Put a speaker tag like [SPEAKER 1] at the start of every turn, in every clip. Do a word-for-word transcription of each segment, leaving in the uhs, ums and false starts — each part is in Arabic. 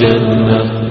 [SPEAKER 1] الجنة.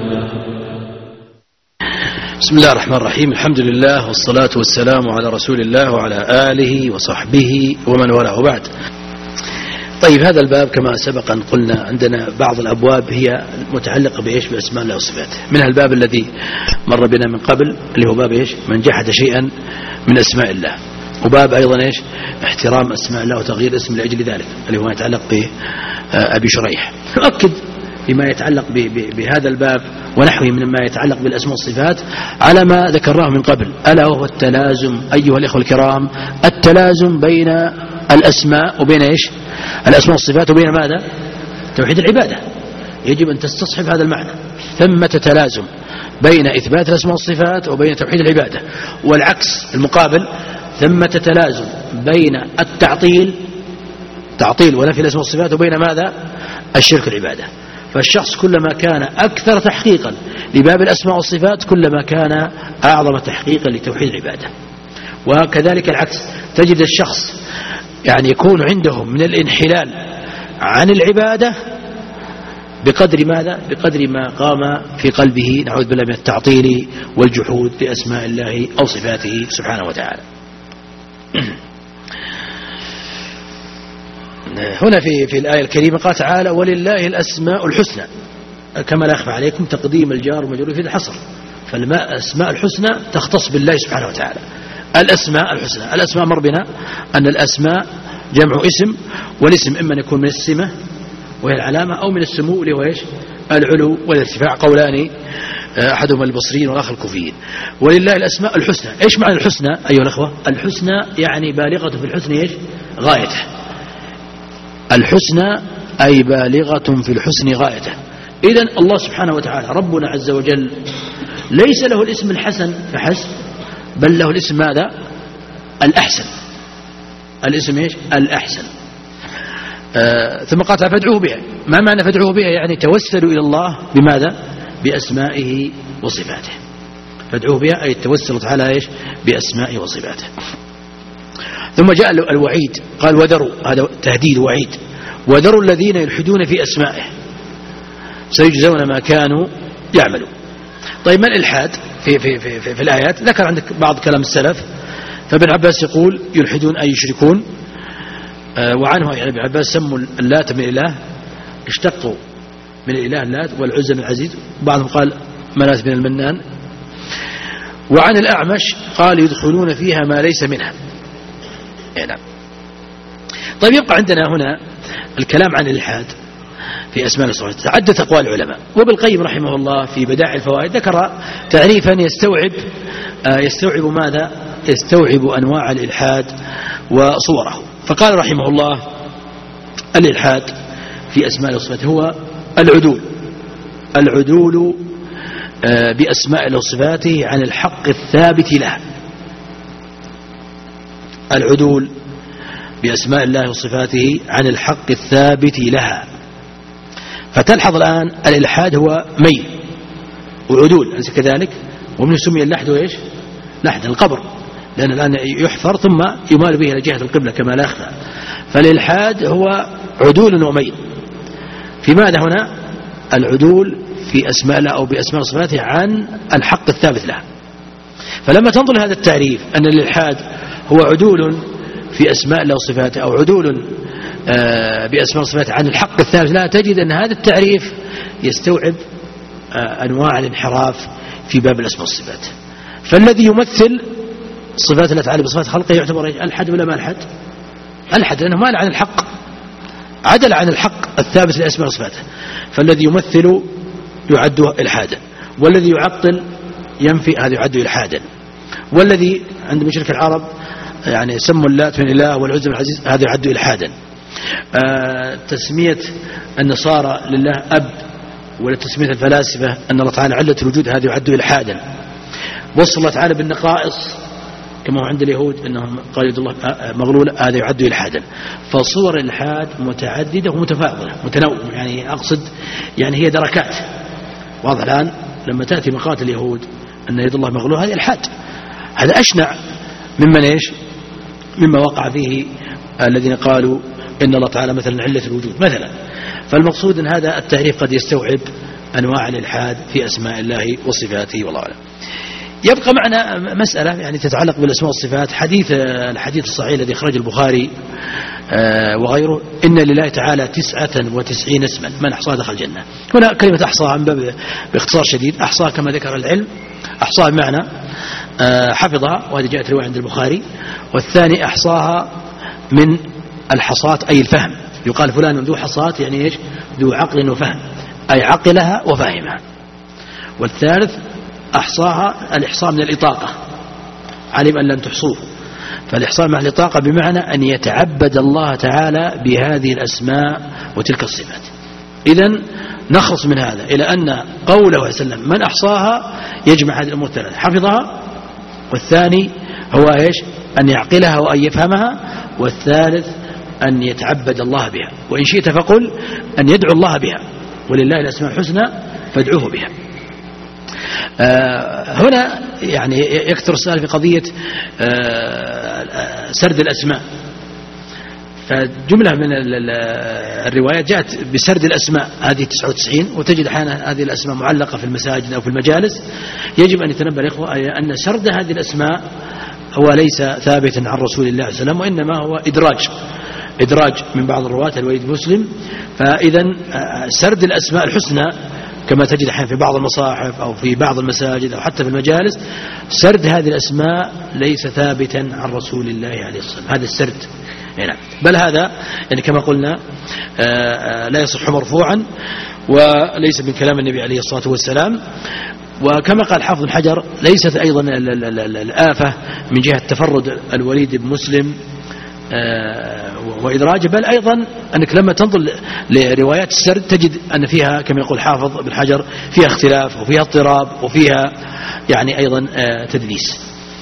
[SPEAKER 2] بسم الله الرحمن الرحيم. الحمد لله والصلاة والسلام على رسول الله وعلى آله وصحبه ومن والاه، وبعد. طيب، هذا الباب كما سبق أن قلنا عندنا بعض الأبواب هي متعلقة بإيش؟ بأسماء الله وصفاته. منها الباب الذي مر بنا من قبل اللي هو باب إيش؟ من جحد شيئا من أسماء الله، وباب أيضا إيش؟ احترام أسماء الله وتغيير اسم لأجل ذلك اللي هو يتعلق بأبي شريح. نؤكد فيما يتعلق بهذا الباب ونحوه مما يتعلق بالأسماء والصفات على ما ذكرناه من قبل، ألا وهو التلازم أيها الإخوة الكرام، التلازم بين الأسماء وبين إيش؟ الأسماء والصفات وبين ماذا؟ توحيد العبادة. يجب أن تستصحب هذا المعنى، ثمة تلازم بين إثبات الأسماء والصفات وبين توحيد العبادة، والعكس المقابل ثمة تلازم بين التعطيل تعطيل ونفي الأسماء والصفات وبين ماذا؟ الشرك العبادة. فالشخص كلما كان أكثر تحقيقا لباب الأسماء والصفات كلما كان أعظم تحقيقا لتوحيد العبادة. وكذلك العكس، تجد الشخص يعني يكون عندهم من الانحلال عن العبادة بقدر ماذا؟ بقدر ما قام في قلبه نعوذ بالله من التعطيل والجحود لأسماء الله أو صفاته سبحانه وتعالى. هنا في في الآية الكريمة قال تعالى: ولله الأسماء الحسنى، كما لا يخفى عليكم تقديم الجار والمجرور في الحصر، فالأسماء الحسنى تختص بالله سبحانه وتعالى. الأسماء الحسنى، الأسماء مر بنا أن الأسماء جمع اسم، والاسم إما أن يكون من السمة وهي العلامة أو من السمو اللي هو إيش؟ العلو والارتفاع، قولان أحدهما البصريين والآخر الكوفيين. ولله الأسماء الحسنى، إيش معنى الحسنى أيها الأخوة؟ الحسنى يعني بالغة في الحسن إيش؟ غايته. الحسنى أي بالغة في الحسن غايته. إذن الله سبحانه وتعالى ربنا عز وجل ليس له الاسم الحسن فحسب، بل له الاسم ماذا؟ الأحسن. الاسم إيش؟ الأحسن. آه ثم قال فادعوه بها. ما معنى فادعوه بها؟ يعني توسلوا إلى الله بماذا؟ بأسمائه وصفاته. فادعوه بها أي التوسل تعالى إيش؟ بأسمائه وصفاته. ثم جاء الوعيد، قال وذروا، هذا تهديد وعيد، وذروا الذين يلحدون في أسمائه سيجزون ما كانوا يعملون. طيب، ما الإلحاد في, في, في, في, في الآيات؟ ذكر عندك بعض كلام السلف. فابن عباس يقول يلحدون أي يشركون، آه وعنه يعني ابن عباس سموا اللات من الإله، اشتقوا من الإله اللات، والعزى من العزيز، وبعضهم قال منات من المنان. وعن الأعمش قال يدخلون فيها ما ليس منها. نعم. طيب، يبقى عندنا هنا الكلام عن الإلحاد في أسماء الله وصفاته. تعدت أقوال العلماء، وابن القيم رحمه الله في بدائع الفوائد ذكر تعريفا يستوعب يستوعب ماذا؟ يستوعب أنواع الإلحاد وصوره. فقال رحمه الله: الإلحاد في أسماء الله وصفاته هو العدول العدول بأسماء الله وصفاته عن الحق الثابت لها. العدول بأسماء الله وصفاته عن الحق الثابت لها. فتلحظ الآن الإلحاد هو ميل وعدول، أليس كذلك؟ ومن سمي اللحد إيش؟ لحد القبر، لأن الآن يحفر ثم يمال به إلى جهة القبلة كما لا يخفى. فالإلحاد هو عدول وميل. في ماذا هنا؟ العدول في أسماء الله أو بأسماء وصفاته عن الحق الثابت لها. فلما تنظر هذا التعريف أن الإلحاد هو عدول في أسماء الله وصفاته أو عدول بأسماء وصفاته عن الحق الثابت لها، تجد أن هذا التعريف يستوعب أنواع الانحراف في باب الأسماء والصفات. فالذي يمثل صفات الله تعالى بصفات خلقه يعتبر ألحد ولا ما ألحد؟ ألحد، لأنه مال عن الحق، عدل عن الحق الثابت لأسماء وصفاته. فالذي يمثل يعد إلحادا، والذي يعطل ينفي هذا يعد إلحادا. والذي عند مشرك العرب يعني سموا اللات من إله والعزى من العزيز، هذا يعد إلحادا. آه تسمية النصارى لله أب، ولا تسمية الفلاسفة أن الله تعالى علة الوجود، هذا يعد إلحادا. وصف الله تعالى بالنقائص كما هو عند اليهود أنهم قالوا يد الله مغلولة، هذا يعد إلحادا. فصور الإلحاد متعددة ومتفاضلة متنوعة، يعني أقصد يعني هي دركات. واضح الآن لما تأتي مقالة اليهود أن يد الله مغلولة، هذا إلحاد، هذا أشنع ممن إيش؟ مما وقع فيه الذين قالوا إن الله تعالى مثلا علة الوجود مثلا. فالمقصود أن هذا التعريف قد يستوعب أنواع الإلحاد في أسماء الله وصفاته والله أعلم. يبقى معنا مسألة يعني تتعلق بالأسماء والصفات. حديث الحديث الصحيح الذي أخرجه البخاري وغيره: إن لله تعالى تسعة وتسعين اسما من أحصاها دخل الجنة. هنا كلمة أحصاها عن باب باختصار شديد، أحصاها كما ذكر العلم، أحصاها بمعنى حفظها، وهذه جاءت رواية عند البخاري. والثاني أحصاها من الحصات أي الفهم، يقال فلان ذو حصات يعني إيش؟ ذو عقل وفهم، أي عقلها وفهمها. والثالث أحصاها الإحصاء من الإطاقة، علم أن لن تحصوه، فالإحصاء مع الإطاقة بمعنى أن يتعبد الله تعالى بهذه الأسماء وتلك الصفات. إذن نخلص من هذا إلى أن قوله وسلم من أحصاها يجمع هذه الأمور الثلاثة: حفظها، والثاني هو إيش؟ أن يعقلها وأن يفهمها، والثالث أن يتعبد الله بها، وإن شئت فقل أن يدعو الله بها، ولله الأسماء الحسنى فادعوه بها. آه هنا يعني يكثر السؤال في قضية آه سرد الأسماء، فجملة من الروايات جاءت بسرد الأسماء هذه تسعة وتسعين، وتجد أحيانا هذه الأسماء معلقة في المساجد أو في المجالس. يجب أن يتنبه الإخوة أن سرد هذه الأسماء هو ليس ثابتا عن رسول الله صلى الله عليه وسلم، وإنما هو إدراج إدراج من بعض الرواة الوليد مسلم. فإذا سرد الأسماء الحسنى كما تجد أحيانا في بعض المصاحف أو في بعض المساجد أو حتى في المجالس، سرد هذه الأسماء ليس ثابتا عن رسول الله عليه الصلاة والسلام، هذا السرد يعني. بل هذا يعني كما قلنا لا يصح مرفوعا، وليس من كلام النبي عليه الصلاة والسلام. وكما قال حافظ الحجر ليست أيضا الآفة من جهة تفرد الوليد بن مسلم وإدراجه، بل أيضا أنك لما تنظر لروايات السرد تجد أن فيها كما يقول حافظ بن حجر فيها اختلاف وفيها اضطراب وفيها يعني أيضا تدليس.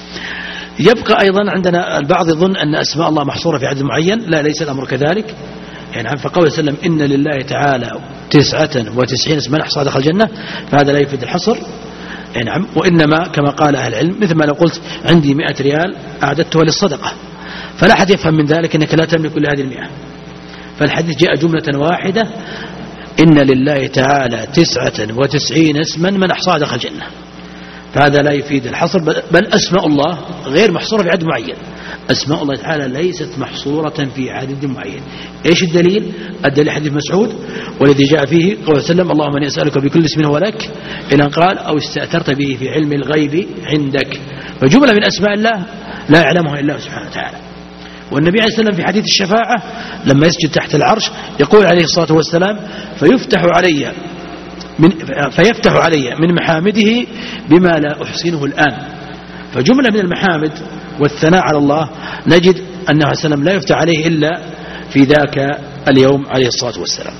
[SPEAKER 2] يبقى أيضا عندنا البعض يظن أن أسماء الله محصورة في عدد معين، لا ليس الأمر كذلك. يعني فقول سلم إن لله تعالى تسعة وتسعين اسما أحصاها دخل الجنة، فهذا لا يفيد الحصر يعني، وإنما كما قال أهل العلم مثل ما لو قلت عندي مئة ريال أعددتها للصدقة، فلا أحد يفهم من ذلك أنك لا تملك إلا هذه المئة. فالحديث جاء جملة واحدة: إن لله تعالى تسعة وتسعين اسما من أحصاها دخل الجنة، فهذا لا يفيد الحصر، بل أسماء الله غير محصورة في عدد معين. أسماء الله تعالى ليست محصورة في عدد معين. إيش الدليل؟ الدليل حديث مسعود والذي جاء فيه قول سلم: اللهم أني أسألك بكل اسم هو لك، إلى أن قال: أو استأثرت به في علم الغيب عندك. فجملة من أسماء الله لا يعلمها إلا سبحانه وتعالى. والنبي عليه الصلاة والسلام في حديث الشفاعة لما يسجد تحت العرش يقول عليه الصلاة والسلام: فيفتح علي من فيفتح علي من محامده بما لا أحسنه الآن. فجملة من المحامد والثناء على الله نجد أنه عليه السلام لا يفتح عليه إلا في ذاك اليوم عليه الصلاة والسلام.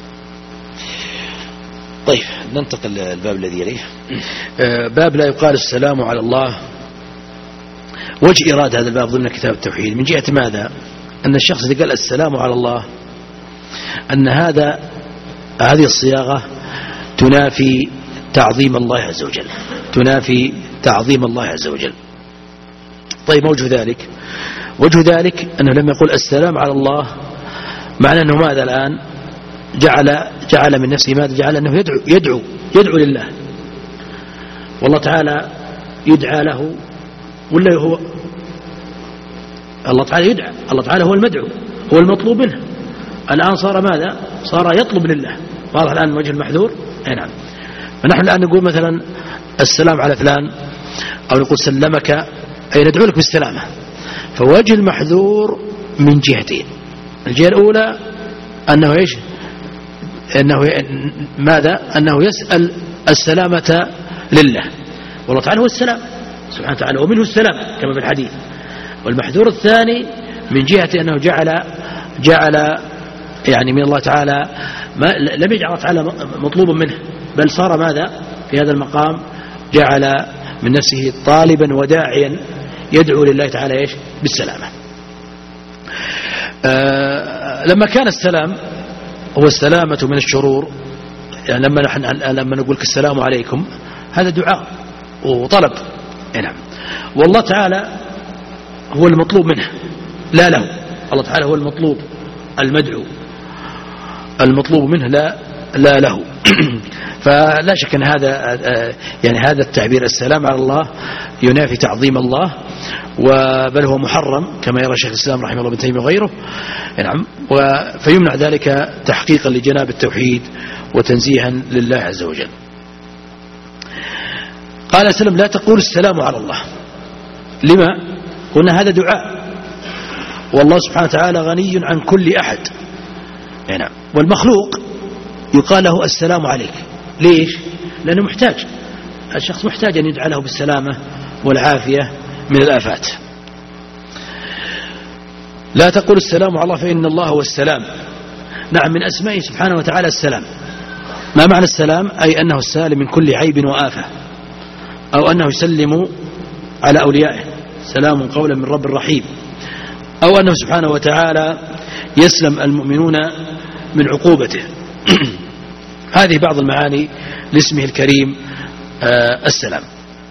[SPEAKER 2] طيب ننتقل الباب الذي يليه، باب لا يقال السلام على الله. وجه إرادة هذا الباب ضمن كتاب التوحيد من جهة ماذا؟ أن الشخص إذا قال السلام على الله أن هذا هذه الصياغة تنافي تعظيم الله عز وجل، تنافي تعظيم الله عز وجل. طيب وجه ذلك؟ وجه ذلك أنه لما يقول السلام على الله معنى أنه ماذا الآن؟ جعل جعل من نفسه ماذا؟ جعل أنه يدعو يدعو يدعو لله، والله تعالى يدعى له ولا هو الله تعالى يدعى؟ الله تعالى هو المدعو، هو المطلوب منه. الآن صار ماذا؟ صار يطلب لله. واضح الآن وجه المحذور؟ أي نعم. فنحن الآن نقول مثلا السلام على فلان، أو نقول سلمك، أي ندعو لك بالسلامة. فوجه المحذور من جهتين: الجهة الأولى أنه إيش؟ أنه ماذا؟ أنه يسأل السلامة لله، والله تعالى هو السلام سبحانه وتعالى ومنه السلام كما في الحديث. والمحذور الثاني من جهة أنه جعل جعل يعني من الله تعالى ما لم يجعل الله تعالى مطلوبا منه، بل صار ماذا في هذا المقام؟ جعل من نفسه طالبا وداعيا يدعو لله تعالى إيش؟ بالسلامة. آه لما كان السلام هو السلامة من الشرور، يعني لما نحن لما نقول السلام عليكم هذا دعاء وطلب. نعم. والله تعالى هو المطلوب منه لا له، الله تعالى هو المطلوب المدعو المطلوب منه لا لا له. فلا شك أن هذا يعني هذا التعبير السلام على الله ينافي تعظيم الله، بل هو محرم كما يرى شيخ الإسلام رحمه الله ابن تيمية وغيره. نعم. فيمنع ذلك تحقيقا لجناب التوحيد وتنزيها لله عز وجل. قال سلم لا تقول السلام على الله. لما؟ قلنا هذا دعاء، والله سبحانه وتعالى غني عن كل أحد. نعم. والمخلوق يقال له السلام عليك. ليش؟ لأنه محتاج، الشخص محتاج أن يدعى له بالسلامة والعافية من الآفات. لا تقول السلام على الله فإن الله هو السلام. نعم، من أسمائه سبحانه وتعالى السلام. ما معنى السلام؟ أي أنه السالم من كل عيب وآفة، أو أنه يسلم على أوليائه سلام قولا من رب رحيم، أو أنه سبحانه وتعالى يسلم المؤمنون من عقوبته. هذه بعض المعاني لاسمه الكريم آه السلام.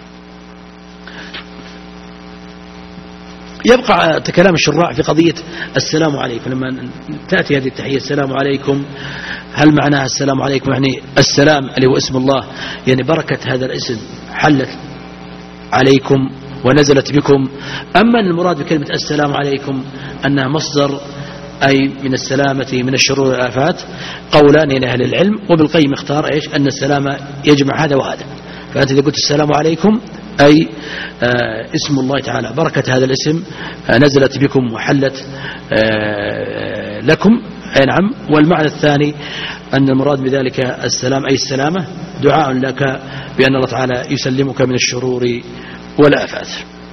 [SPEAKER 2] يبقى كلام الشراع في قضية السلام عليكم. لما تأتي هذه التحية السلام عليكم، هل معناها السلام عليكم يعني السلام اللي هو اسم الله، يعني بركة هذا الاسم حلت عليكم ونزلت بكم، أما المراد بكلمة السلام عليكم أنها مصدر أي من السلامة من الشرور والآفات؟ قولان لأهل العلم، وبالقيم اختار إيش؟ أن السلامة يجمع هذا وهذا. فأنت إذا قلت السلام عليكم أي آه اسم الله تعالى، بركة هذا الاسم آه نزلت بكم وحلت آه لكم. نعم. والمعنى الثاني أن المراد بذلك السلام أي السلامة، دعاء لك بأن الله تعالى يسلمك من الشرور والآفات.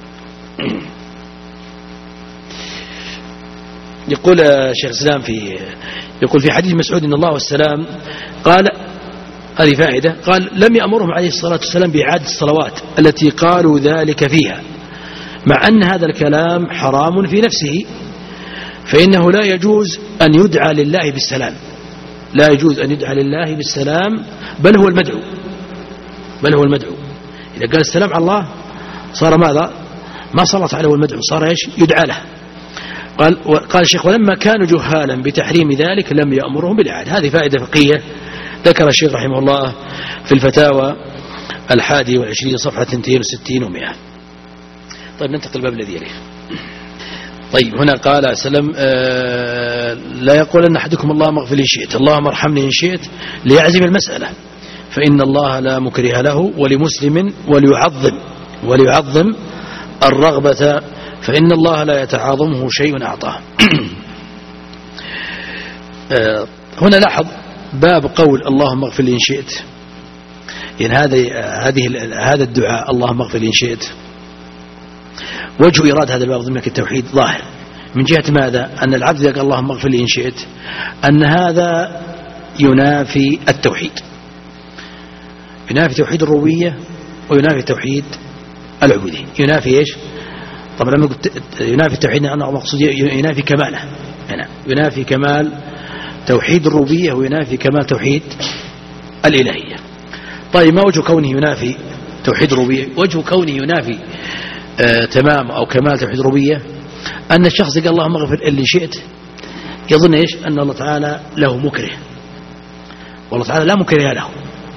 [SPEAKER 2] يقول شيخ الإسلام في يقول في حديث مسعود إن الله والسلام قال، هذه فائدة، قال لم يأمرهم عليه الصلاة والسلام بإعادة الصلوات التي قالوا ذلك فيها، مع أن هذا الكلام حرام في نفسه، فإنه لا يجوز أن يدعى لله بالسلام، لا يجوز أن يدعى لله بالسلام، بل هو المدعو، بل هو المدعو. إذا قال السلام على الله صار ماذا؟ ما صلت عليه المدعو، صار إيش؟ يدعى له. قال قال الشيخ ولما كانوا جهالا بتحريم ذلك لم يأمرهم بالإعادة. هذه فائدة فقهية ذكر الشيخ رحمه الله في الفتاوى الحادي والعشرين صفحة اثنين وستين ومئة. طيب ننتقل الباب الذي يليه. طيب هنا قال سلم آه لا يقول أن أحدكم اللهم اغفر لي إن شئت، اللهم ارحمني إن شئت، ليعزم المسألة، فإن الله لا مكره له، ولمسلم وليعظم وليعظم الرغبة، فإن الله لا يتعاظمه شيء أعطاه. آه هنا لاحظ باب قول اللهم اغفر لي إن شئت، يعني هذه هذه هذا الدعاء اللهم اغفر لي إن شئت، وجه إيراد هذا الباب ضمن التوحيد ظاهر، من جهة ماذا؟ أن العبد يقول اللهم اغفر لي إن شئت، أن هذا ينافي التوحيد، ينافي توحيد الربوبية وينافي توحيد العبودية. ينافي إيش؟ طبعا لما قلت ينافي التوحيد أنا مقصود ينافي كماله، يعني ينافي كمال توحيد الربوبية وينافي كمال توحيد الإلهية. طيب ما وجه كونه ينافي توحيد الربوبية؟ وجه كونه ينافي آه تمام أو كمال توحيد الربوبية أن الشخص قال اللهم اغفر اللي شئت يظن إيش؟ أن الله تعالى له مكره، والله تعالى لا مكره له.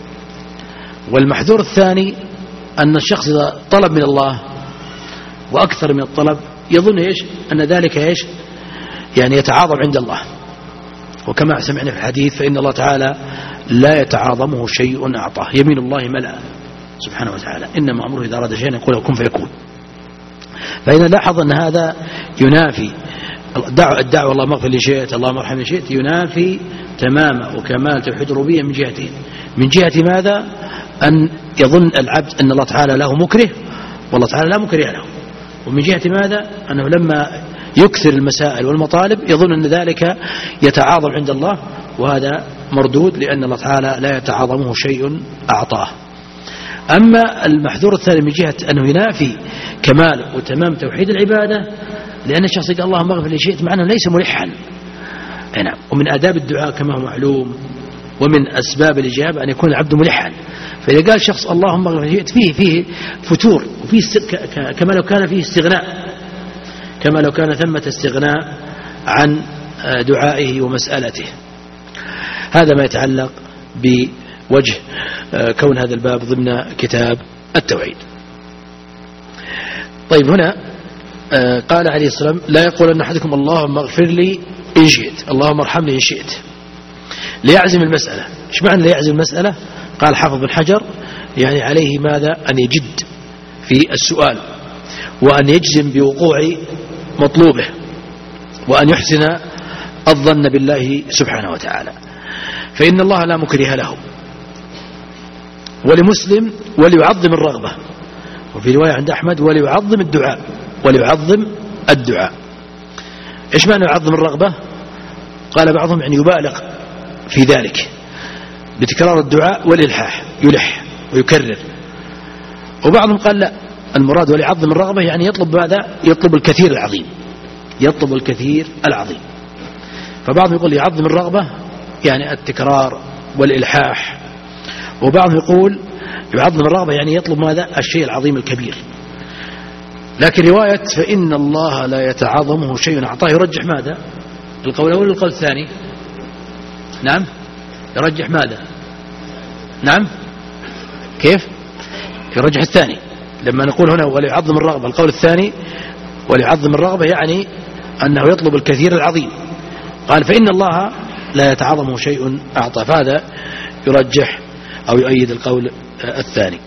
[SPEAKER 2] والمحذور الثاني أن الشخص إذا طلب من الله وأكثر من الطلب يظن إيش؟ أن ذلك إيش؟ يعني يتعاظم عند الله، وكما سمعنا في الحديث فإن الله تعالى لا يتعاظمه شيء أعطاه، يمين الله ملأ سبحانه وتعالى، إنما أمره إذا أراد شيئا يقول له كن فيكون. فإذا لاحظ أن هذا ينافي الدعوة, الدعوة اللهم اغفر لي شئت اللهم ارحمني شئت، ينافي تمام وكمال توحيد الربوبية من جهتين، من جهة ماذا؟ أن يظن العبد أن الله تعالى له مكره والله تعالى لا مكره له، ومن جهة ماذا؟ أنه لما يكثر المسائل والمطالب يظن أن ذلك يتعاظم عند الله، وهذا مردود لأن الله تعالى لا يتعاظمه شيء أعطاه. أما المحذور الثاني من جهة أنه ينافي كمال وتمام توحيد العبادة، لأن الشخص قال اللهم اغفر لي شئت معناه ليس ملحا. نعم. ومن آداب الدعاء كما هو معلوم ومن أسباب الإجابة أن يكون العبد ملحا، فإذا قال شخص اللهم اغفر لي شئت فيه فيه فتور، وفيه كما لو كان فيه استغناء، كما لو كان ثمة استغناء عن دعائه ومسألته. هذا ما يتعلق بوجه كون هذا الباب ضمن كتاب التوحيد. طيب هنا قال عليه الصلاة والسلام لا يقول أن أحدكم اللهم اغفر لي إن شئت، اللهم ارحمني إن شئت، ليعزم المسألة. إيش معنى ليعزم المسألة؟ قال حافظ بن حجر يعني عليه ماذا؟ أن يجد في السؤال، وأن يجزم بوقوع مطلوبه، وأن يحسن الظن بالله سبحانه وتعالى، فإن الله لا مكره له. ولمسلم وليعظم الرغبة، وفي رواية عند أحمد وليعظم الدعاء، وليعظم الدعاء. إيش معنى يعظم الرغبة؟ قال بعضهم يعني يبالغ في ذلك بتكرار الدعاء والإلحاح، يلح ويكرر. وبعضهم قال لا، المراد وليعظم الرغبة يعني يطلب ماذا؟ يطلب الكثير العظيم، يطلب الكثير العظيم. فبعضهم يقول يعظم الرغبة يعني التكرار والإلحاح، وبعضهم يقول يعظم الرغبة يعني يطلب ماذا؟ الشيء العظيم الكبير. لكن رواية فإن الله لا يتعاظمه شيء أعطاه يرجح ماذا؟ القول الأول ولا القول الثاني؟ نعم، يرجح ماذا؟ نعم، كيف؟ يرجح الثاني. لما نقول هنا وليعظم الرغبة، القول الثاني وليعظم الرغبة يعني أنه يطلب الكثير العظيم. قال فإن الله لا يتعاظمه شيء أعطى، فهذا يرجح أو يؤيد القول الثاني.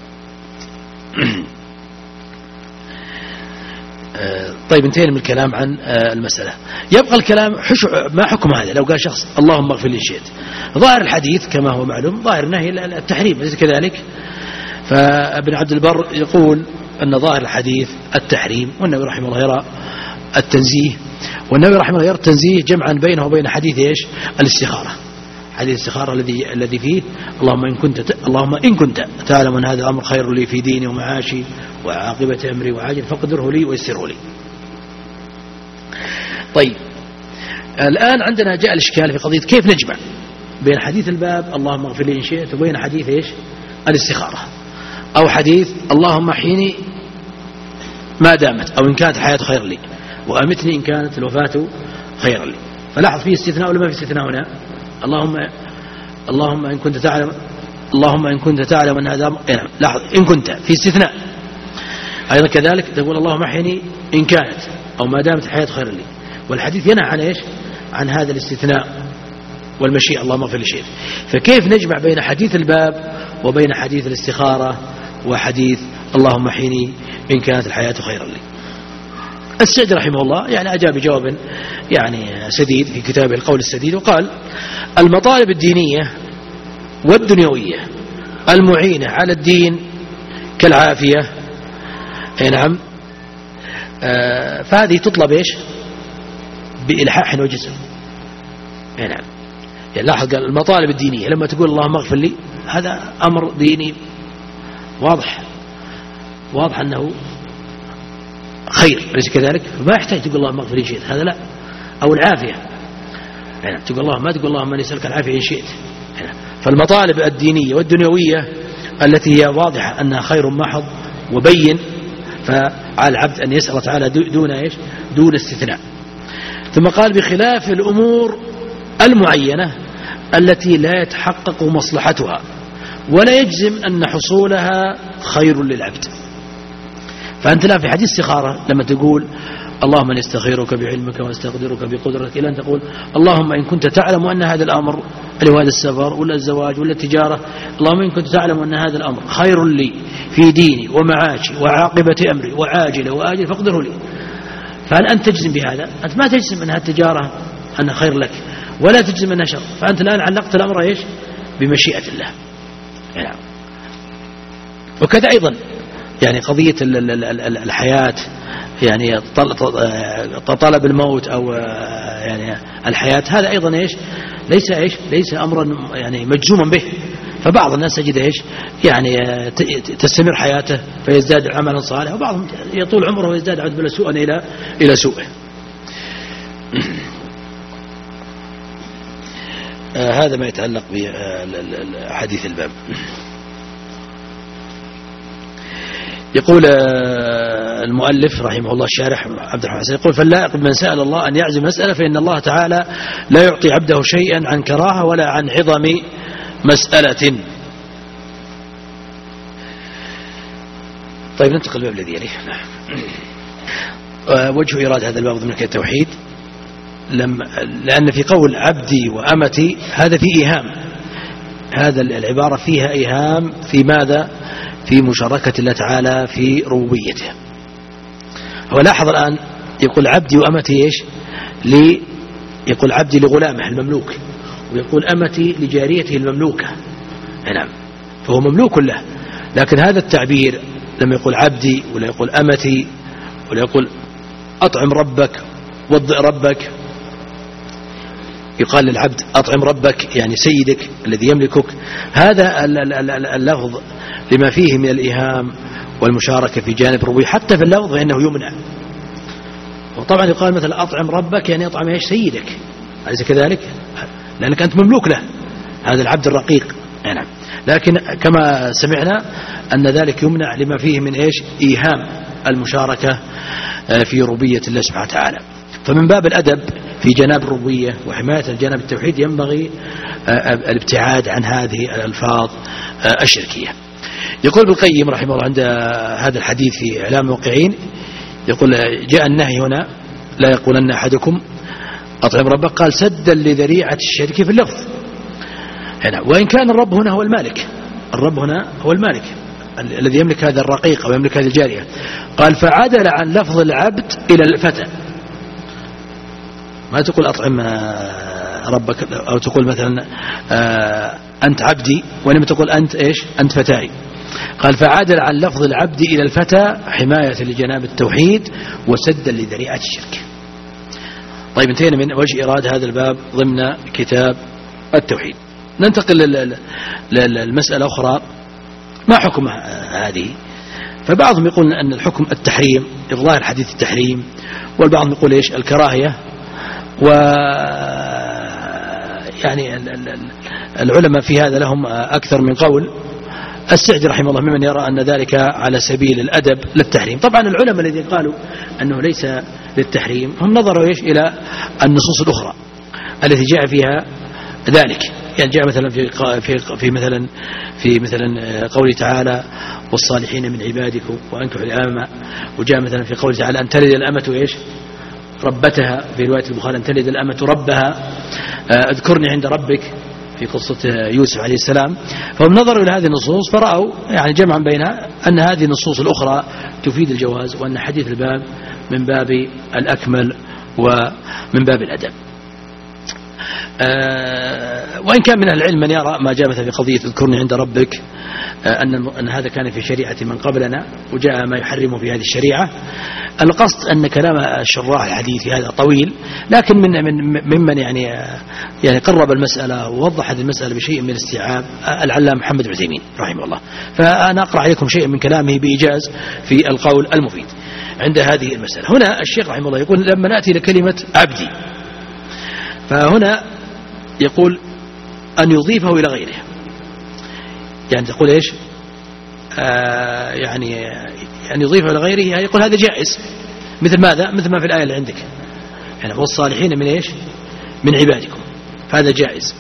[SPEAKER 2] طيب انتهينا من الكلام عن المسألة. يبقى الكلام ما حكم هذا لو قال شخص اللهم اغفر لي شئت؟ ظاهر الحديث كما هو معلوم ظاهر نهي التحريم، أليس كذلك؟ فابن عبد البر يقول أن ظاهر الحديث التحريم، والنبي رحمه الله يرى التنزيه، والنبي رحمه الله يرى التنزيه جمعا بينه وبين حديث ايش؟ الاستخارة، حديث الاستخارة الذي الذي فيه اللهم إن كنت اللهم إن كنت تعلم أن هذا الأمر خير لي في ديني ومعاشي وعاقبة أمري وعاجل فاقدره لي ويسره لي. طيب الآن عندنا جاء الإشكال في قضية كيف نجمع بين حديث الباب اللهم اغفر لي إن شئت وبين حديث إيش؟ الاستخارة، أو حديث اللهم احيني ما دامت، أو إن كانت الحياة خير لي، وأمتني إن كانت الوفاة خير لي. فلاحظ فيه استثناء ولا ما في استثناء هنا؟ اللهم اللهم إن كنت تعلم اللهم إن كنت تعلم أن هذا يعني لاحظ إن كنت في استثناء. أيضا كذلك تقول اللهم احيني إن كانت أو ما دامت الحياة خير لي، والحديث ينهى عن إيش؟ عن هذا الاستثناء والمشيئة اللهم اغفر لي شئت. فكيف نجمع بين حديث الباب وبين حديث الاستخارة وحديث اللهم احيني إن كانت الحياة خيرا لي؟ السعدي رحمه الله يعني أجاب بجواب يعني سديد في كتابه القول السديد، وقال المطالب الدينية والدنيوية المعينة على الدين كالعافية نعم آه فهذه تطلب إيش؟ بإلحاح وجزم. نعم يعني لاحظ قال المطالب الدينية، لما تقول اللهم اغفر لي هذا أمر ديني واضح واضح أنه خير، أليس كذلك؟ ما يحتاج تقول اللهم اغفر لي شئت، هذا لا. أو العافية يعني تقول الله ما تقول اللهم اني اسالك العافية إن شئت. فالمطالب الدينية والدنيوية التي هي واضحة أنها خير محض وبين، فعلى العبد أن يسأل تعالى دون إيش؟ دون استثناء. ثم قال بخلاف الأمور المعينة التي لا يتحقق مصلحتها ولا يجزم أن حصولها خير للعبد. فأنت لا في حديث استخارة لما تقول اللهم نستخيرك بعلمك ونستقدرك بقدرتك، إلى أن تقول اللهم إن كنت تعلم أن هذا الأمر اللي هو هذا السفر ولا الزواج ولا التجارة، اللهم إن كنت تعلم أن هذا الأمر خير لي في ديني ومعاشي وعاقبة أمري وعاجله وآجل فاقدره لي. فهل أنت تجزم بهذا؟ أنت ما تجزم أنها التجارة أنها خير لك، ولا تجزم أنها شر، فأنت الآن علقت الأمر إيش؟ بمشيئة الله. يعني وكذا أيضا يعني قضية الحياة يعني طلب الموت أو يعني الحياة، هذا أيضا إيش؟ ليس إيش؟ ليس أمرا يعني مجزوما به. فبعض الناس تجد إيش؟ يعني تستمر حياته فيزداد عملا صالحا، وبعضهم يطول عمره ويزداد عد بلا سوء إلى إلى سوءه. هذا ما يتعلق بحديث الباب. يقول المؤلف رحمه الله الشارح عبد الرحمن يقول فاللائق بمن سأل الله أن يعزم مسألة، فإن الله تعالى لا يعطي عبده شيئا عن كراهة ولا عن عظم مسألة. طيب ننتقل للباب الذي يليه. وجه إيراد هذا الباب ضمن التوحيد لم لأن في قول عبدي وأمتي هذا في إيهام، هذا العبارة فيها إيهام في ماذا؟ في مشاركة الله تعالى في ربوبيته. هو لاحظ الآن يقول عبدي وأمتي إيش؟ لي يقول عبدي لغلامه المملوك، ويقول أمتي لجاريته المملوكة. نعم، فهو مملوك له، لكن هذا التعبير لما يقول عبدي ولا يقول أمتي ولا يقول أطعم ربك وضئ ربك، يقال للعبد أطعم ربك يعني سيدك الذي يملكك. هذا اللفظ لما فيه من الإيهام والمشاركة في جانب الربوبية، حتى في اللفظ فإنه يمنع. وطبعا يقال مثلا أطعم ربك يعني أطعم إيش؟ سيدك، أليس كذلك؟ لأنك أنت مملوك له، هذا العبد الرقيق. نعم، لكن كما سمعنا أن ذلك يمنع لما فيه من إيش؟ إيهام المشاركة في ربوبية الله سبحانه وتعالى. فمن باب الأدب في جناب الربوبية وحماية الجانب التوحيد ينبغي الابتعاد عن هذه الألفاظ الشركية. يقول ابن القيم رحمه الله عند هذا الحديث في إعلام الموقعين، يقول جاء النهي هنا لا يقولن أحدكم أطعم ربك، قال سدا لذريعة الشرك في اللفظ هنا، وإن كان الرب هنا هو المالك، الرب هنا هو المالك الذي يملك هذا الرقيق أو يملك هذه الجارية. قال فعدل عن لفظ العبد إلى الفتى، ما تقول أطعم ربك أو تقول مثلا أنت عبدي وإنما تقول أنت إيش؟ أنت فتاي. قال فعدل عن لفظ العبد إلى الفتى حماية لجناب التوحيد وسدا لذريعة الشرك. طيب انتهينا من وجه إيراد هذا الباب ضمن كتاب التوحيد. ننتقل للمسألة أخرى، ما حكم هذه؟ فبعضهم يقول أن الحكم التحريم إظاهر حديث التحريم، والبعض يقول إيش؟ الكراهية. و يعني العلماء في هذا لهم أكثر من قول. السعدي رحمه الله ممن يرى أن ذلك على سبيل الأدب للتحريم. طبعا العلماء الذين قالوا أنه ليس للتحريم هم نظروا إيش؟ إلى النصوص الأخرى التي جاء فيها ذلك. يعني جاء مثلا في في في مثلا في مثلا قوله تعالى والصالحين من عبادكم وأنكحوا الأمة، وجاء مثلا في قوله تعالى أن تلد الأمة إيش؟ ربتها، في رواية البخاري أن تلد الأمة ربها، اذكرني عند ربك في قصة يوسف عليه السلام. فهم نظروا إلى هذه النصوص فرأوا يعني جمعا بينها أن هذه النصوص الأخرى تفيد الجواز، وأن حديث الباب من باب الأكمل ومن باب الأدب. أه وإن كان من أهل العلم من يرى ما جاء مثلا في قضية اذكرني عند ربك أه أن, أن هذا كان في شريعة من قبلنا وجاء ما يحرمه في هذه الشريعة. القصد أن كلام الشراح الحديث هذا طويل، لكن من من ممن يعني يعني قرب المسألة ووضح هذه المسألة بشيء من الاستيعاب العلامة محمد بن عثيمين رحمه الله. فأنا أقرأ عليكم شيء من كلامه بإيجاز في القول المفيد عند هذه المسألة. هنا الشيخ رحمه الله يقول لما نأتي لكلمة عبدي، فهنا يقول أن يضيفه إلى غيره، يعني تقول إيش؟ آه يعني أن يضيفه إلى غيره، يعني يقول هذا جائز، مثل ماذا؟ مثل ما في الآية اللي عندك يعني والصالحين من إيش؟ من عبادكم، فهذا جائز.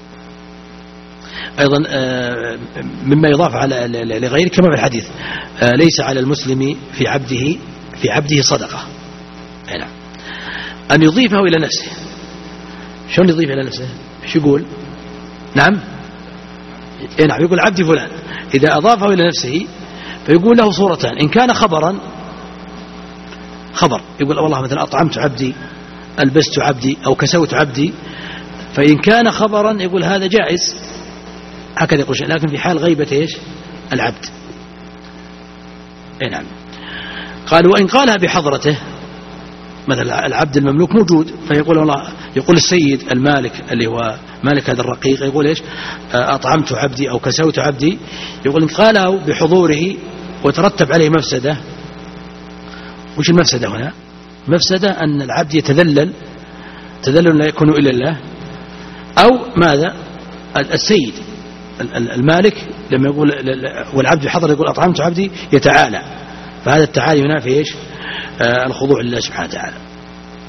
[SPEAKER 2] أيضا آه مما يضاف على لغيره كما في الحديث آه ليس على المسلم في عبده في عبده صدقة. نعم، أن يضيفه إلى نفسه. شلون يضيف إلى نفسه؟ شو يقول؟ نعم إيه نعم، يقول عبدي فلان. إذا أضافه إلى نفسه فيقول له صورتان، إن كان خبرا خبر يقول والله مثلا أطعمت عبدي، ألبست عبدي، أو كسوت عبدي، فإن كان خبرا يقول هذا جائز، هكذا يقول شيء. لكن في حال غيبة إيش؟ العبد. إيه نعم. قال وإن قالها بحضرته، مثلا العبد المملوك موجود، فيقول والله يقول السيد المالك اللي هو مالك هذا الرقيق يقول إيش؟ أطعمت عبدي أو كسوت عبدي، يقول إن قاله بحضوره وترتب عليه مفسدة. وش المفسدة هنا؟ مفسدة أن العبد يتذلل تذلل لا يكون إلا الله، أو ماذا؟ السيد المالك لما يقول والعبد بحضر يقول أطعمت عبدي يتعالى، فهذا التعالي ينافي إيش؟ آه الخضوع لله سبحانه وتعالى.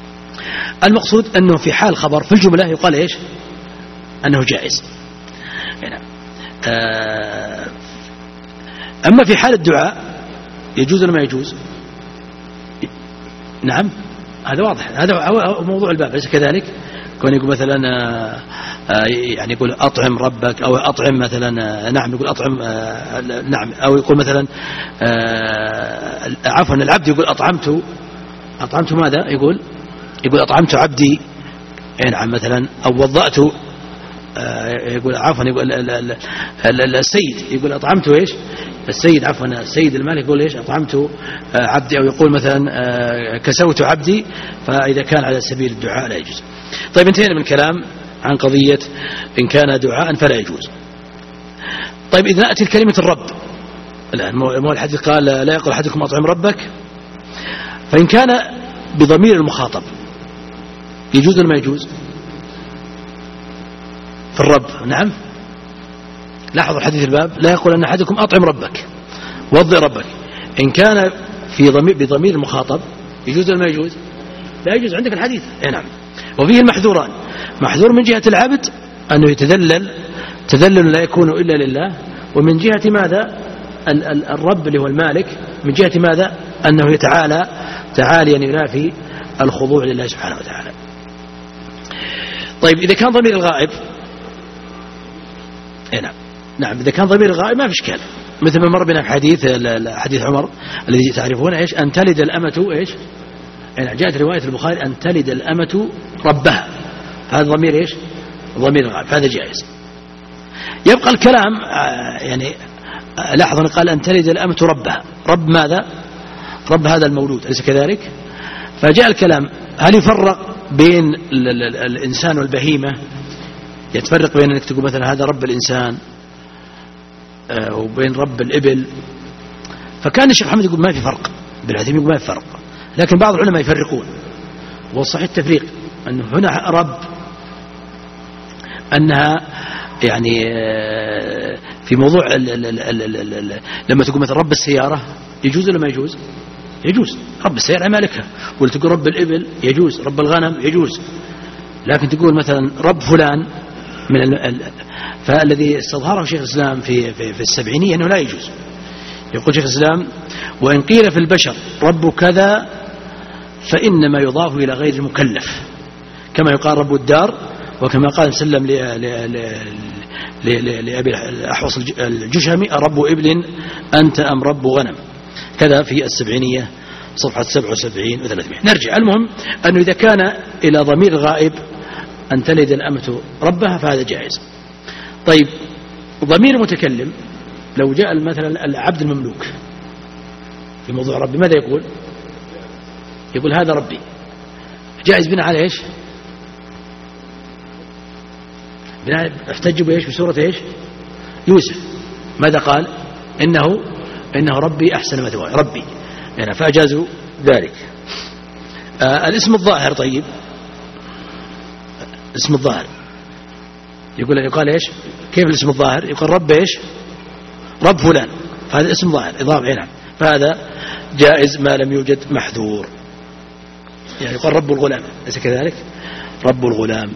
[SPEAKER 2] المقصود أنه في حال خبر في الجملة يقال إيش؟ أنه جائز. هنا. أما في حال الدعاء يجوز ولا ما يجوز؟ نعم هذا واضح، هذا هو موضوع الباب، ليس كذلك؟ كون يقول مثلا يعني يقول أطعم ربك، أو أطعم مثلا، نعم يقول أطعم، نعم، أو يقول مثلا عفوا العبد يقول أطعمت، أطعمت ماذا؟ يقول يقول أطعمت عبدي، نعم مثلا، أو وضأت، يقول عفوا يقول السيد يقول أطعمت إيش؟ السيد عفوا السيد المالك يقول إيش؟ أطعمت عبدي، أو يقول مثلا كسوت عبدي، فإذا كان على سبيل الدعاء لا يجوز. طيب انتهينا من الكلام عن قضية إن كان دعاء فلا يجوز. طيب إذا نأتي كلمة الرب الآن، مو الحديث قال لا يقول أحدكم أطعم ربك، فإن كان بضمير المخاطب يجوز ولا ما يجوز؟ في الرب نعم، لاحظوا الحديث الباب لا يقول أن أحدكم أطعم ربك وضع ربك، إن كان في ضمير بضمير المخاطب يجوز ولا ما يجوز؟ لا يجوز عندك الحديث. نعم. وفيه المحذوران، محذور من جهة العبد أنه يتذلل تذلل لا يكون إلا لله، ومن جهة ماذا؟ الرب اللي هو المالك، من جهة ماذا؟ أنه يتعالى تعاليا ينافي الخضوع لله سبحانه وتعالى. طيب إذا كان ضمير الغائب، نعم نعم إذا كان ضمير الغائب ما في إشكال، مثل ما مر بنا في حديث حديث عمر الذي تعرفون إيش؟ أن تلد الأمة إيش؟ يعني جاءت رواية البخاري أن تلد الأمة ربها، هذا ضمير إيش؟ ضمير الغائب، هذا جائز. يبقى الكلام يعني لاحظوا قال أن تلد الأمة ربها، رب ماذا؟ رب هذا المولود، أليس كذلك؟ فجاء الكلام هل يفرق بين الإنسان والبهيمة؟ يتفرق بين أنك تقول مثلا هذا رب الإنسان وبين رب الإبل؟ فكان الشيخ محمد يقول ما في فرق، بالعثيمين يقول ما في فرق، لكن بعض العلماء يفرقون، والصحيح التفريق أنه هنا رب أنها يعني في موضوع ال ال ال ال ال لما تقول مثلا رب السيارة يجوز ولا ما يجوز؟ يجوز، رب السيارة مالكها، ولا تقول رب الإبل يجوز، رب الغنم يجوز، لكن تقول مثلا رب فلان من ال... فالذي استظهره شيخ الإسلام في, في, في السبعينية أنه لا يجوز. يقول شيخ الإسلام وإن قيل في البشر رب كذا فإنما يضاف إلى غير المكلف، كما يقال رب الدار، وكما قال سلم لأبي الأحوص الجشمي رب إبل أنت أم رب غنم، كذا في السبعينية صفحة سبعة وسبعين وثلاثمائة. نرجع، المهم أنه إذا كان إلى ضمير غائب أن تلد الأمة ربها فهذا جائز. طيب ضمير متكلم لو جاء مثلا العبد المملوك في موضوع ربي ماذا يقول؟ يقول هذا ربي، جائز بناء على إيش؟ بناء احتج بإيش؟ بسورة إيش؟ يوسف، ماذا قال؟ إنه إنه ربي أحسن مثواي، ربي يعني، فأجازوا ذلك. آه الاسم الظاهر، طيب اسم الظاهر يقول يقال إيش؟ كيف الاسم الظاهر؟ يقول رب إيش؟ رب فلان، فهذا اسم ظاهر إضافة، نعم، فهذا جائز ما لم يوجد محذور، يعني يقول رب الغلام، ليس كذلك؟ رب الغلام.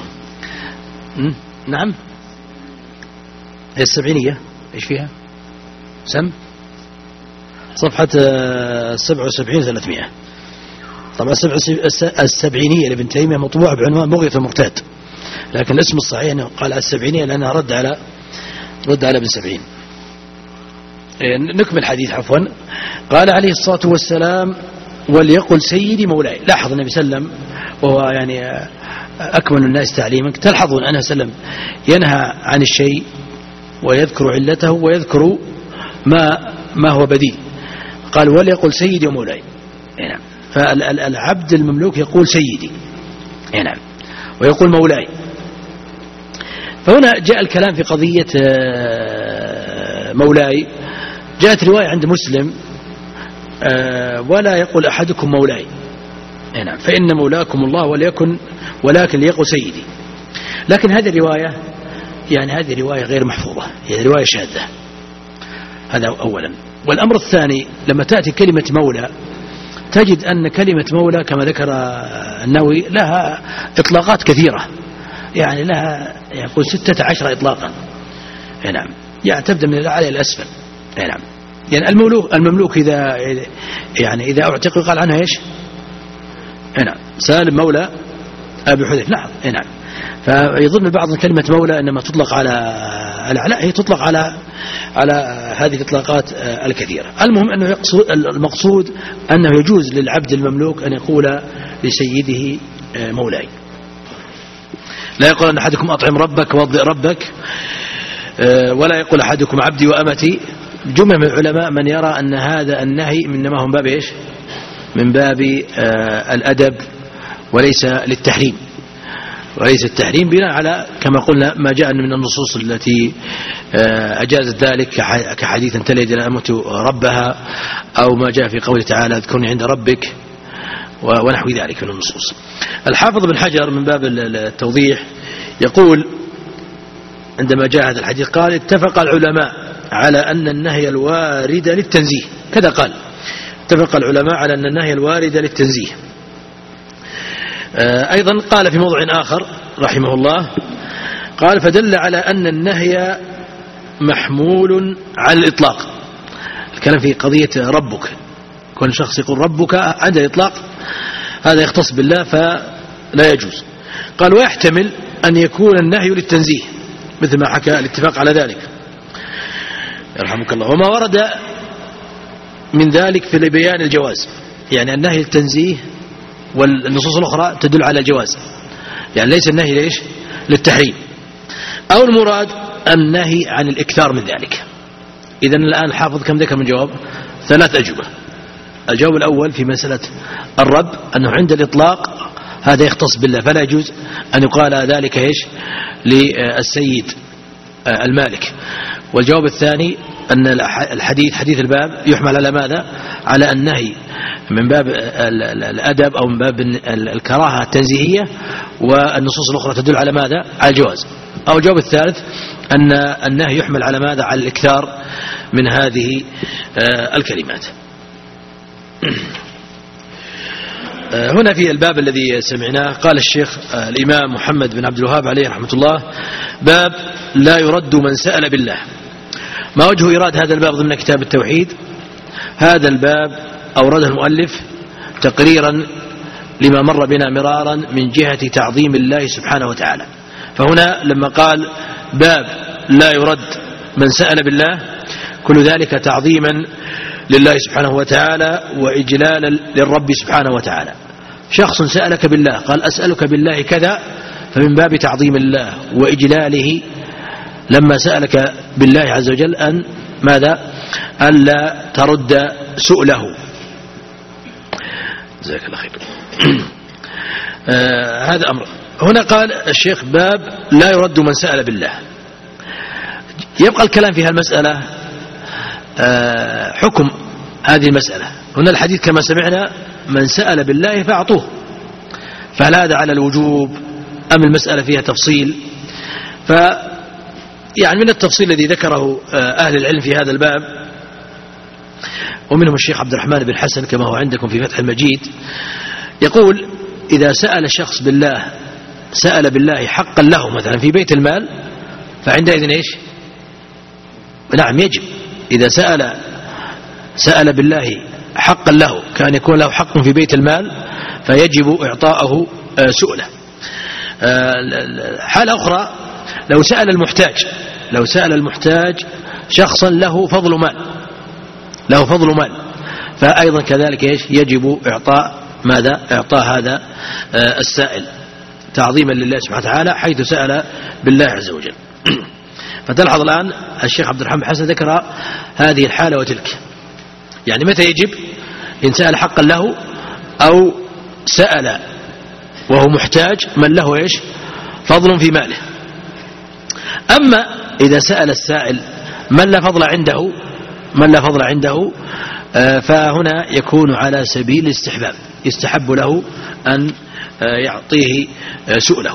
[SPEAKER 2] نعم. هي السبعينية إيش فيها؟ سم صفحة سبعة وسبعين ثلاثمائة. طبعا السبعينية لابن تيمية مطبوعة بعنوان بغية المرتاد، لكن الاسم الصحيح أنه قال السبعينية لأنها رد على رد على ابن سبعين. نكمل الحديث عفوا. قال عليه الصلاة والسلام وليقل سيدي مولاي. لاحظ النبي صلى الله عليه وسلم وهو يعني أكمل الناس تعليما، تلحظون أنه سلم ينهى عن الشيء ويذكر علته ويذكر ما ما هو بديل. قال وليقل سيدي ومولاي، نعم، فالعبد المملوك يقول سيدي، نعم، ويقول مولاي. فهنا جاء الكلام في قضية مولاي. جاءت رواية عند مسلم ولا يقول أحدكم مولاي، نعم، فإن مولاكم الله وليكن ولكن ليقل سيدي. لكن هذه الرواية يعني هذه رواية غير محفوظة، هي رواية شاذة، هذا أولا. والأمر الثاني لما تأتي كلمة مولى تجد أن كلمة مولى كما ذكر النووي لها إطلاقات كثيرة، يعني لها يقول ستة عشر إطلاقا، نعم، يعني تبدأ من الأعلى إلى الأسفل. نعم، يعني المملوك المملوك إذا يعني إذا أعتق قال عنه إيش؟ نعم، سالم مولى أبي حذيفة. نعم نعم. فيظن البعض كلمة مولى إنما تطلق على الأعلى، هي تطلق على على هذه الإطلاقات الكثيرة. المهم أنه المقصود أنه يجوز للعبد المملوك أن يقول لسيده مولاي. لا يقول أن أحدكم أطعم ربك وأضئ ربك، ولا يقول أحدكم عبدي وأمتي. جمع من العلماء من يرى أن هذا النهي إنما هم باب إيش؟ من باب الأدب وليس للتحريم، وليس التحريم بناء على كما قلنا ما جاء من النصوص التي أجازت ذلك كحديث تلد الأمة ربها، أو ما جاء في قوله تعالى اذكرني عند ربك ونحو ذلك من النصوص. الحافظ بن حجر من باب التوضيح يقول عندما جاء هذا الحديث قال اتفق العلماء على أن النهي الوارد للتنزيه، كذا قال اتفق العلماء على أن النهي الوارد للتنزيه. أيضا قال في موضع آخر رحمه الله قال فدل على أن النهي محمول على الإطلاق. الكلام في قضية ربك، كل شخص يقول ربك عند الإطلاق هذا يختص بالله فلا يجوز. قال ويحتمل أن يكون النهي للتنزيه مثل ما حكى الاتفاق على ذلك يرحمك الله. وما ورد من ذلك في بيان الجواز، يعني النهي للتنزيه والنصوص الأخرى تدل على الجواز، يعني ليس النهي ليش للتحريم. أو المراد النهي عن الإكثار من ذلك. إذن الآن الحافظ كم ذكر من جواب؟ ثلاث أجوبة. الجواب الأول في مسألة الرب أنه عند الإطلاق هذا يختص بالله فلا يجوز أن يقال ذلك إيش للسيد المالك. والجواب الثاني أن الحديث حديث الباب يحمل على ماذا؟ على النهي من باب الأدب أو من باب الكراهة التنزيهية، والنصوص الأخرى تدل على ماذا؟ على الجواز. أو الجواب الثالث أن النهي يحمل على ماذا؟ على الإكثار من هذه الكلمات. هنا في الباب الذي سمعناه قال الشيخ الإمام محمد بن عبد الوهاب عليه رحمة الله باب لا يرد من سأل بالله. ما وجه إيراد هذا الباب ضمن كتاب التوحيد؟ هذا الباب أورده المؤلف تقريرا لما مر بنا مرارا من جهة تعظيم الله سبحانه وتعالى. فهنا لما قال باب لا يرد من سأل بالله كل ذلك تعظيما لله سبحانه وتعالى وإجلالا للرب سبحانه وتعالى. شخص سألك بالله قال أسألك بالله كذا، فمن باب تعظيم الله وإجلاله لما سألك بالله عز وجل أن ماذا؟ ألا ترد سؤله. جزاك الله خير. آه هذا أمر. هنا قال الشيخ باب لا يرد من سأل بالله. يبقى الكلام في هالمسألة آه حكم هذه المسألة. هنا الحديث كما سمعنا من سأل بالله فأعطوه، فهل هذا على الوجوب أم المسألة فيها تفصيل؟ ف يعني من التفصيل الذي ذكره أهل العلم في هذا الباب ومنهم الشيخ عبد الرحمن بن حسن كما هو عندكم في فتح المجيد يقول إذا سأل شخص بالله سأل بالله حقا له مثلا في بيت المال فعندئذ إيش؟ نعم يجب. إذا سأل سأل بالله حقا له كان يكون له حق في بيت المال فيجب إعطاءه سؤله. حالة أخرى لو سأل المحتاج لو سأل المحتاج شخصا له فضل مال له فضل مال فأيضا كذلك إيش؟ يجب إعطاء ماذا؟ إعطاء هذا السائل تعظيما لله سبحانه وتعالى حيث سأل بالله عز وجل. فتلحظ الآن الشيخ عبد الرحمن حسن ذكر هذه الحالة وتلك، يعني متى يجب؟ إن سأل حقا له أو سأل وهو محتاج من له إيش؟ فضل في ماله. أما إذا سأل السائل من لا فضل عنده من لا فضل عنده فهنا يكون على سبيل الاستحباب، يستحب له أن يعطيه سؤله.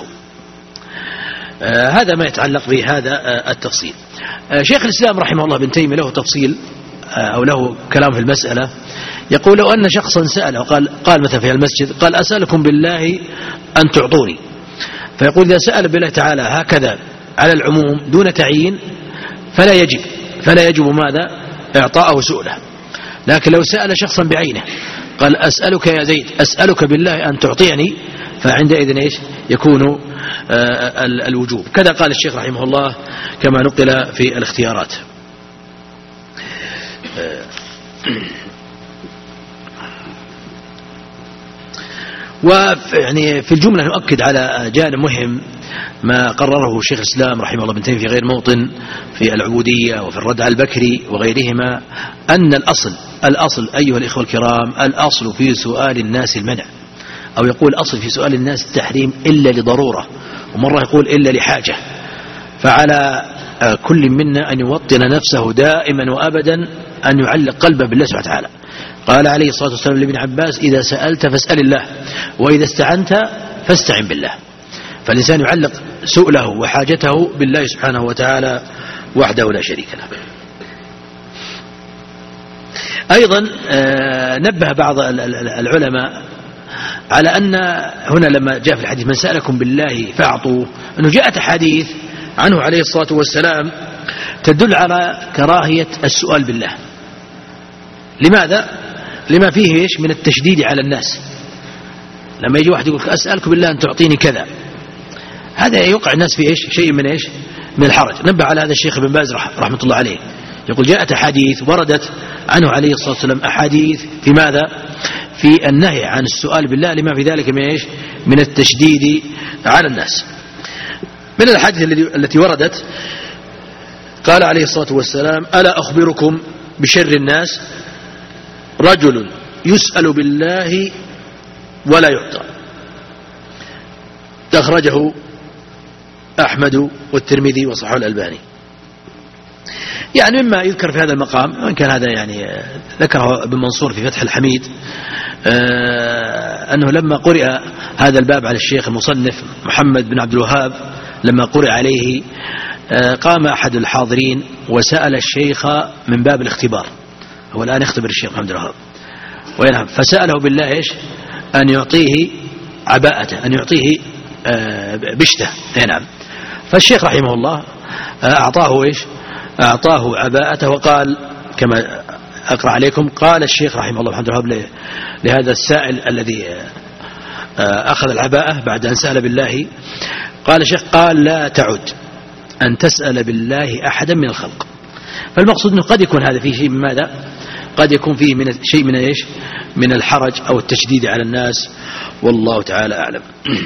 [SPEAKER 2] هذا ما يتعلق بهذا التفصيل. شيخ الإسلام رحمه الله بن تيمية له تفصيل أو له كلام في المسألة. يقول لو أن شخصا سأل وقال قال مثلا في المسجد قال أسألكم بالله أن تعطوني، فيقول إذا سأل بالله تعالى هكذا على العموم دون تعيين فلا يجب فلا يجب ماذا إعطاءه سؤله. لكن لو سأل شخصا بعينه قال أسألك يا زيد أسألك بالله أن تعطيني، فعندئذ إيش يكون آه الوجوب. كذا قال الشيخ رحمه الله كما نقل في الاختيارات. آه ويعني في الجملة نؤكد على جانب مهم ما قرره شيخ الإسلام رحمه الله ابن تيمية في غير موطن في العبودية وفي الرد على البكري وغيرهما، أن الأصل الأصل أيها الإخوة الكرام الأصل في سؤال الناس المنع، أو يقول الأصل في سؤال الناس التحريم إلا لضرورة، ومرة يقول إلا لحاجة. فعلى كل منا أن يوطن نفسه دائما وأبدا أن يعلق قلبه بالله سبحانه وتعالى. قال عليه الصلاة والسلام لابن عباس إذا سألت فاسأل الله وإذا استعنت فاستعن بالله. فالإنسان يعلق سؤله وحاجته بالله سبحانه وتعالى وحده لا شريك له. أيضا نبه بعض العلماء على أن هنا لما جاء في الحديث من سألكم بالله فأعطوه، أنه جاءت حديث عنه عليه الصلاة والسلام تدل على كراهية السؤال بالله. لماذا؟ لما فيه إيش من التشديد على الناس. لما يجي واحد يقول أسألك بالله أن تعطيني كذا، هذا يوقع الناس في إيش شيء من إيش من الحرج. نبه على هذا الشيخ ابن باز رحمة الله عليه، يقول جاءت أحاديث وردت عنه عليه الصلاة والسلام أحاديث في ماذا؟ في النهي عن السؤال بالله لما في ذلك من إيش من التشديد على الناس. من الأحاديث التي وردت قال عليه الصلاة والسلام ألا أخبركم بشر الناس رجل يسأل بالله ولا يعطى. أخرجه أحمد والترمذي وصححه الألباني. يعني مما يذكر في هذا المقام، وإن كان هذا يعني ذكره ابن منصور في فتح الحميد، أنه لما قرئ هذا الباب على الشيخ المصنف محمد بن عبد الوهاب، لما قرئ عليه قام أحد الحاضرين وسأل الشيخ من باب الاختبار، هو الآن يختبر الشيخ محمد بن عبد الوهاب، فسأله بالله إيش أن يعطيه عباءته، أن يعطيه بشته. نعم. فالشيخ رحمه الله أعطاه إيش أعطاه عباءته، وقال كما أقرأ عليكم قال الشيخ رحمه الله محمد بن عبد الوهاب لهذا السائل الذي أخذ العباءة بعد أن سأل بالله، قال الشيخ قال لا تعد أن تسأل بالله أحدا من الخلق. فالمقصود أنه قد يكون هذا فيه شيء من ماذا؟ قد يكون فيه من شيء من إيش من الحرج أو التشديد على الناس، والله تعالى أعلم.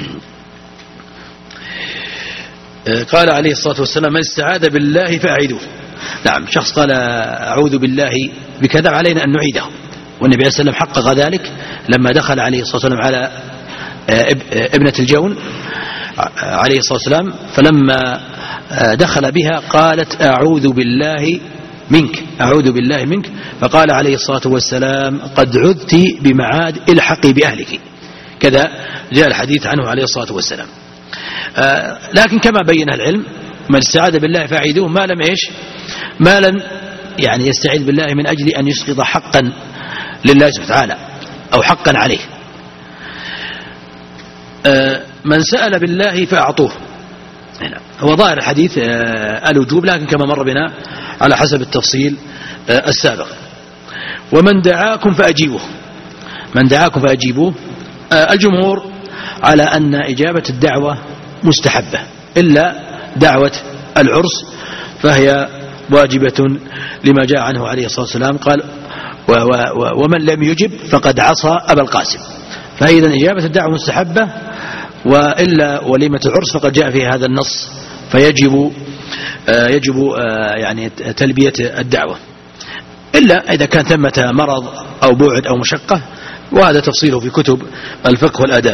[SPEAKER 2] قال عليه الصلاة والسلام من استعاذ بالله فأعيدوه. نعم، شخص قال أعوذ بالله بكذا علينا أن نعيده، والنبي عليه الصلاة والسلام حقق ذلك لما دخل عليه الصلاة والسلام على ابنة الجون عليه الصلاة والسلام، فلما دخل بها قالت أعوذ بالله منك أعوذ بالله منك فقال عليه الصلاة والسلام قد عذت بمعاد الحقي بأهلك. كذا جاء الحديث عنه عليه الصلاة والسلام. آه لكن كما بين العلم من استعاذ بالله فأعيدوه ما لم إيش ما لم يعني يستعيذ بالله من أجل أن يسقط حقا لله سبحانه وتعالى أو حقا عليه. آه من سأل بالله فأعطوه، هو ظاهر الحديث آه الوجوب، لكن كما مر بنا على حسب التفصيل آه السابق. ومن دعاكم فأجيبوه من دعاكم فأجيبوه. آه الجمهور على أن إجابة الدعوة مستحبة إلا دعوة العرس فهي واجبة لما جاء عنه عليه الصلاة والسلام قال و و و ومن لم يجب فقد عصى أبا القاسم. فإذا إجابة الدعوة مستحبة، وإلا وليمة العرس فقد جاء في هذا النص فيجب آه يجب آه يعني تلبية الدعوة، إلا إذا كان ثمة مرض أو بعد أو مشقة، وهذا تفصيله في كتب الفقه والآداب.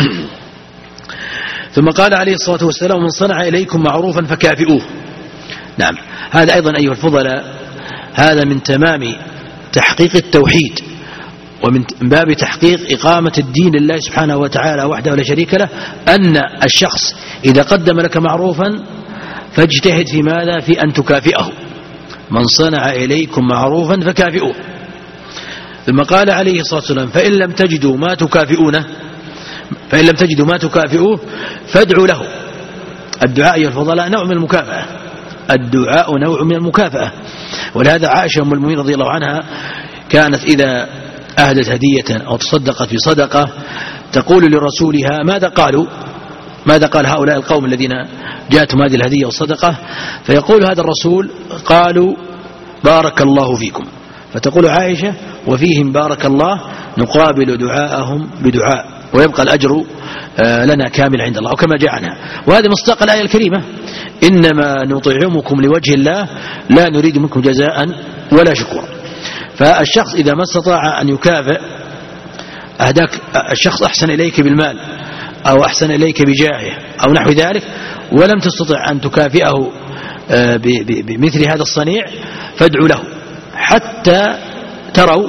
[SPEAKER 2] ثم قال عليه الصلاة والسلام من صنع إليكم معروفا فكافئوه. نعم، هذا أيضا أيها الفضلاء هذا من تمام تحقيق التوحيد ومن باب تحقيق إقامة الدين لله سبحانه وتعالى وحده لا شريك له، أن الشخص إذا قدم لك معروفا فاجتهد في ماذا؟ في أن تكافئه. من صنع إليكم معروفا فكافئوه. ثم قال عليه الصلاة والسلام فإن لم تجدوا ما تكافئونه فإن لم تجدوا ما تكافئوه فادعوا له. الدعاء أيها الفضلاء نوع من المكافأة، الدعاء نوع من المكافأة. ولهذا عائشة أم المؤمنين رضي الله عنها كانت إذا أهدت هدية أو تصدقت بصدقة تقول لرسولها ماذا قالوا ماذا قال هؤلاء القوم الذين جاءتهم هذه الهدية والصدقة؟ فيقول هذا الرسول قالوا بارك الله فيكم. فتقول عائشة وفيهم بارك الله نقابل دعاءهم بدعاء ويبقى الأجر لنا كامل عند الله، وكما جاء عنها. وهذا مصداق الآية الكريمة إنما نطعمكم لوجه الله لا نريد منكم جزاء ولا شكورا. فالشخص إذا ما استطاع أن يكافئ أهداك الشخص أحسن إليك بالمال أو أحسن إليك بجاهه أو نحو ذلك ولم تستطع أن تكافئه بمثل هذا الصنيع فادعوا له حتى تروا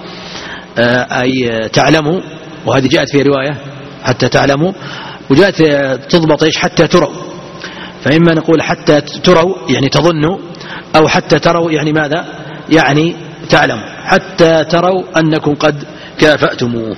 [SPEAKER 2] أي تعلموا، وهذه جاءت في رواية حتى تعلموا، وجاءت تضبط إيش حتى تروا. فإما نقول حتى تروا يعني تظنوا، أو حتى تروا يعني ماذا يعني تعلموا، حتى تروا أنكم قد كافأتموه.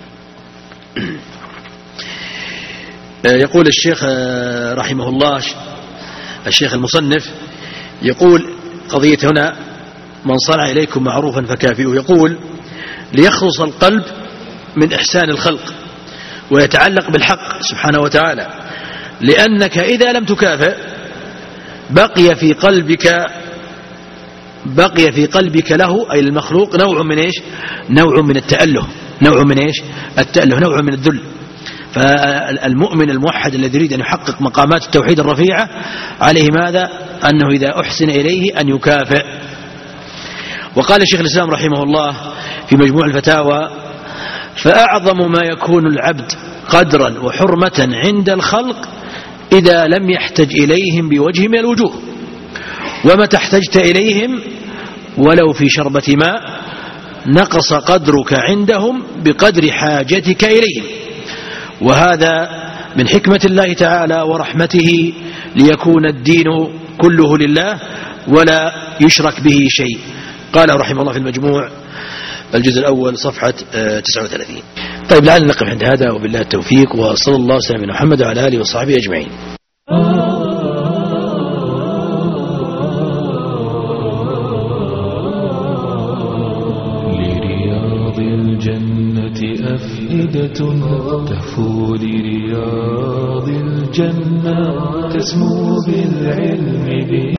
[SPEAKER 2] يقول الشيخ رحمه الله الشيخ المصنف يقول قضية هنا من صنع إليكم معروفا فكافئوه، يقول ليخلص القلب من إحسان الخلق ويتعلق بالحق سبحانه وتعالى، لأنك إذا لم تكافئ بقي في قلبك بقي في قلبك له أي المخلوق نوع من إيش نوع من التأله نوع من إيش التأله نوع من الذل. فالمؤمن الموحد الذي يريد أن يحقق مقامات التوحيد الرفيعة عليه ماذا أنه إذا أحسن إليه أن يكافئ. وقال الشيخ الإسلام رحمه الله في مجموع الفتاوى فأعظم ما يكون العبد قدرا وحرمة عند الخلق إذا لم يحتج إليهم بوجه من الوجوه، ومتى احتجت إليهم ولو في شربة ماء نقص قدرك عندهم بقدر حاجتك إليهم. وهذا من حكمة الله تعالى ورحمته ليكون الدين كله لله ولا يشرك به شيء. قال رحمه الله في المجموع الجزء الأول صفحة تسعة وثلاثين. طيب لعلنا نقف عند هذا وبالله التوفيق، وصلى الله وسلم على محمد وعلى آله وصحبه أجمعين.
[SPEAKER 1] لرياض الجنة أفئدة تهفو لرياض الجنة تسمو بالعلم به.